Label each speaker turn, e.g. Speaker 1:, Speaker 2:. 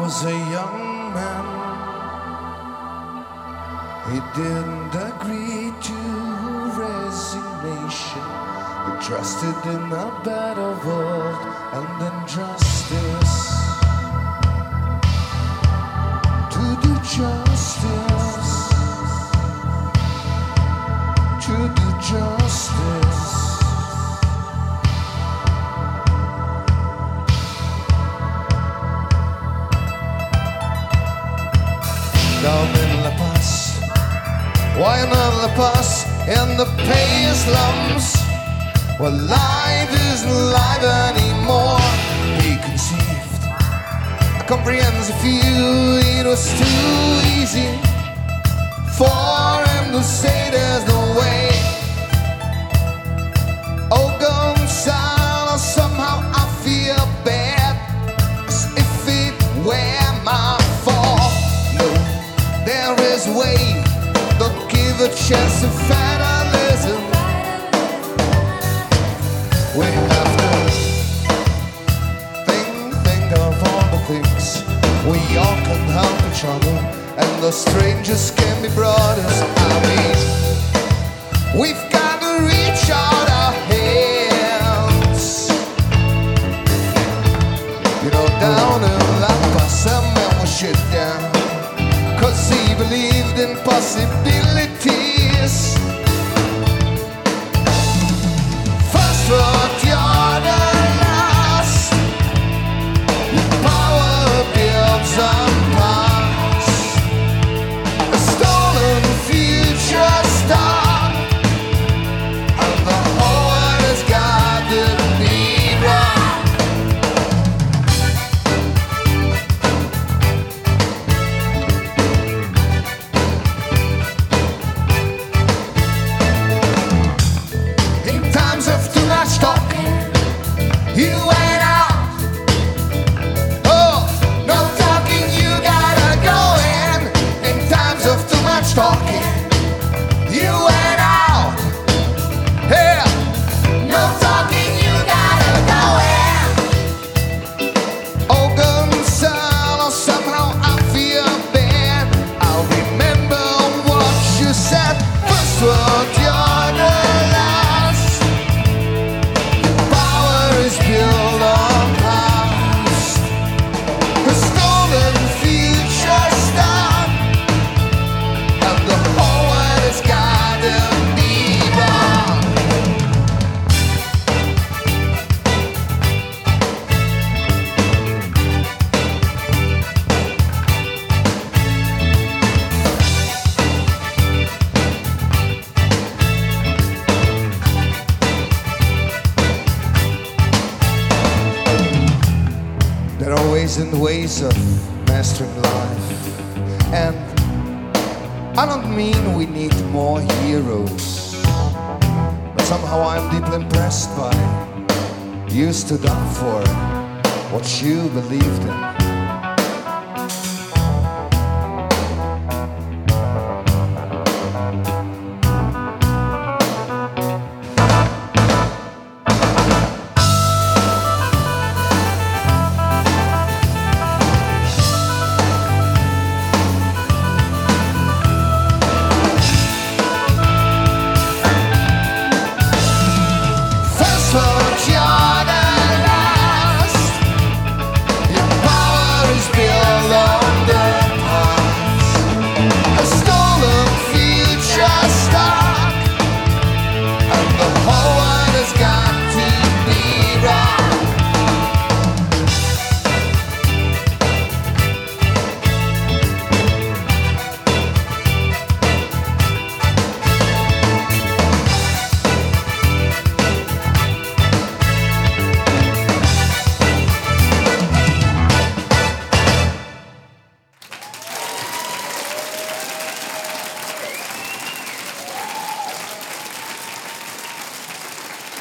Speaker 1: was a young man. He didn't agree to resignation. He trusted in a better world and injustice. To do justice, to do justice. Down in La Paz, why not La Paz, in the pay slums, where life isn't life anymore. He conceived a comprehensive view. It was too easy for him to say there's no way. Oh, Gonzalo, somehow I feel bad, as if it were my fault. No, there is a way. Don't give a chance to fatalism. We have to think of all the things. We all can help each other, and the strangers can be brothers. I mean, we've got to reach out our hands. You know, down in La Paz, some men were shut down, 'cause he believed in possibilities. First word, you're the last. Your power builds on past. A stolen future star, and the whole world has got to be wrong. You went out. Oh, no talking, you gotta go in. In times of too much talking, you went out. Hey, no talking, you gotta go in. Oh, Gonzalo, somehow I feel bad. I'll remember what you said. First word, you're the last. Build on past, the stolen future star, and the whole world has gotta be wrong. There are ways and ways of mastering life, and I don't mean we need more heroes, but somehow I'm deeply impressed by you stood up for what you believed in.